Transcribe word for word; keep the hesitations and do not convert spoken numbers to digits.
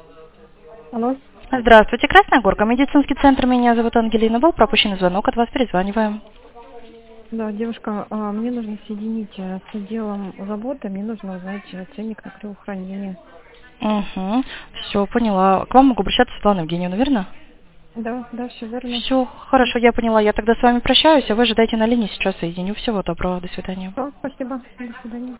Алло. Здравствуйте, Красная Горка, медицинский центр, меня зовут Ангелина, был пропущенный звонок, от вас перезваниваем. Да, девушка, а, мне нужно соединить э, с отделом заботы, мне нужно узнать э, ценник на кровохранение. Угу, все, поняла. К вам могу обращаться, Светлана Евгеньевна, верно? Да, да, все верно. Все, хорошо, я поняла, я тогда с вами прощаюсь, а вы ожидайте на линии, сейчас соединю. Всего доброго, до свидания. Все, спасибо. До свидания.